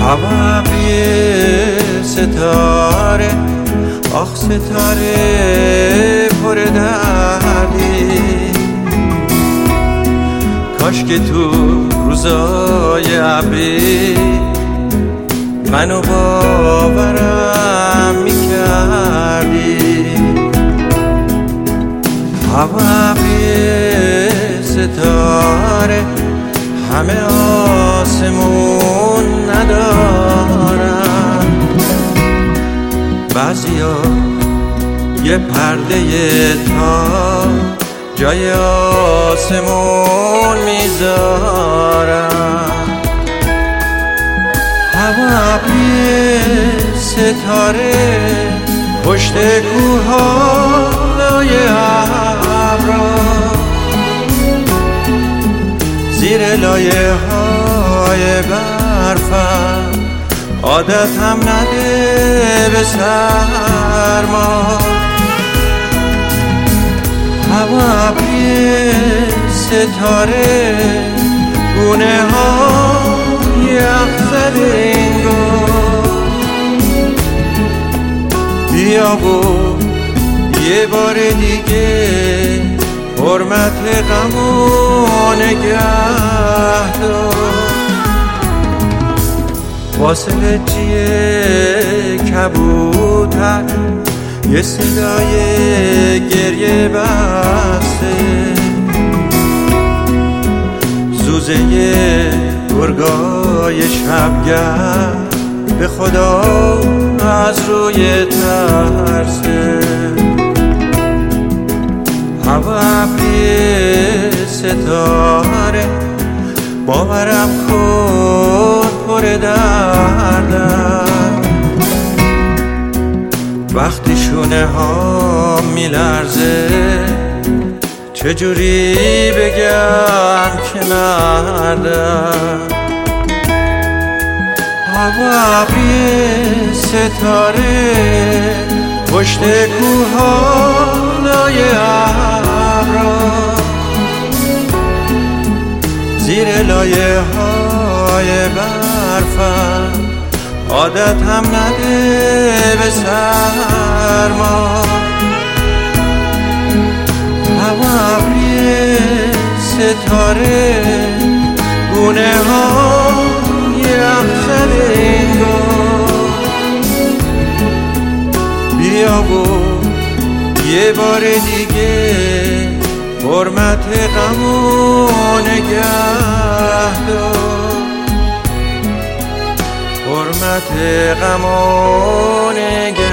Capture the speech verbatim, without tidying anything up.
هوا ابری ستاره، آخ ستاره پر دردی، کاش که تو روزای ابری منو باورم میکردی. هوا ابری ستاره، همه آسمون ندارم، بعضیا یه پرده تا جای آسمون میذارم. هوا ابری ستاره، پشت کوههای ابرا، زیر لایه های برفم، عادتم نده به سرما. هوا ابری ستاره، گونه ها یخ زده انگار، بیا و یه بار دیگه حرمت غمو نگه دار. واصله چیه کبوتر، یه صدای گریه بسته، زوزه گرگای شبگرد به خدا از روی ترسه. هوا ابری ستاره، باورم کن پر دردم، وقتی شونه ها میلرزه چجوری بگم که مردم. هوا ابری ستاره، پشت کوههای ابرا، زیر لایه های برفم، عادتم نده به سرما. هوا ابری ستاره، گونه ها یخ زده انگار، بیا و یه بار دیگه حرمت غمو نگه دار، حرمت غمو نگه